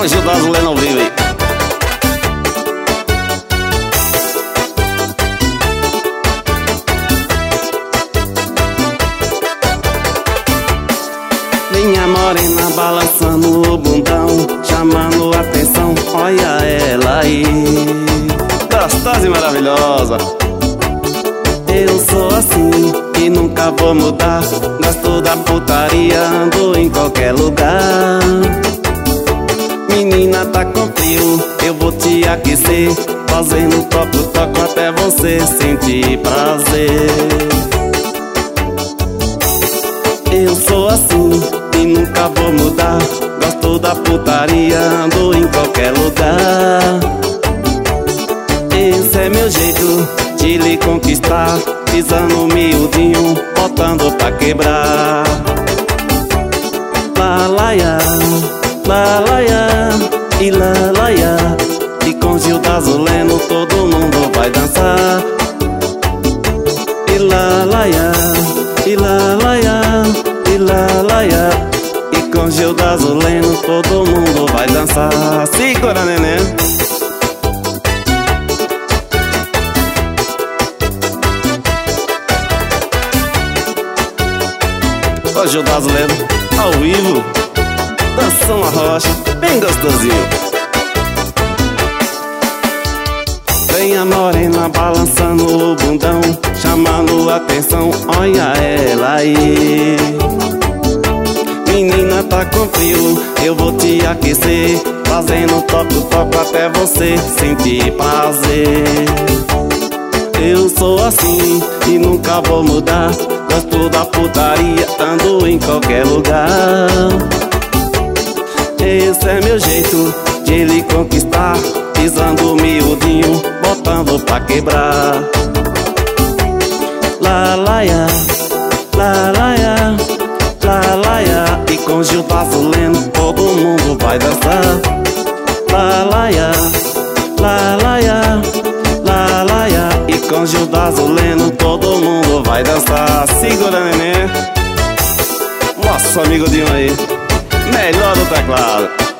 Hoje o brasileiro não vive. Minha morena balançando o bundão, chamando a atenção, olha ela aí, gostosa e maravilhosa. Eu sou assim e nunca vou mudar, gosto da putaria, ando em qualquer lugar. Menina, tá com frio, eu vou te aquecer, fazendo toco-toco até você sentir prazer. Eu sou assim e nunca vou mudar, gosto da putaria, ando em qualquer lugar. Esse é meu jeito de lhe conquistar, pisando miudinho, botando pra quebrar. Lalaia, lalaia e lalaia, e com Gil Dazuleno todo mundo vai dançar. E lalaia, e lalaia, e lalaia, e com Gil Dazuleno todo mundo vai dançar. Segura, neném. Ô Gil Dazuleno, ao vivo, dançando a rocha, bem gostosinho. Vem a morena balançando o bundão, chamando a atenção, olha ela aí. Menina, tá com frio, eu vou te aquecer, fazendo toco-toco até você sentir prazer. Eu sou assim e nunca vou mudar, gosto da putaria, ando em qualquer lugar. Esse é meu jeito de lhe conquistar, pisando miudinho, botando pra quebrar. Lalaia, lalaia, lalaia, e com Gil Dazuleno todo mundo vai dançar. Lalaia, lalaia, lalaia, e com Gil Dazuleno todo mundo vai dançar. Segura, neném. Nosso amigo Dinho aí, melhor do teclado.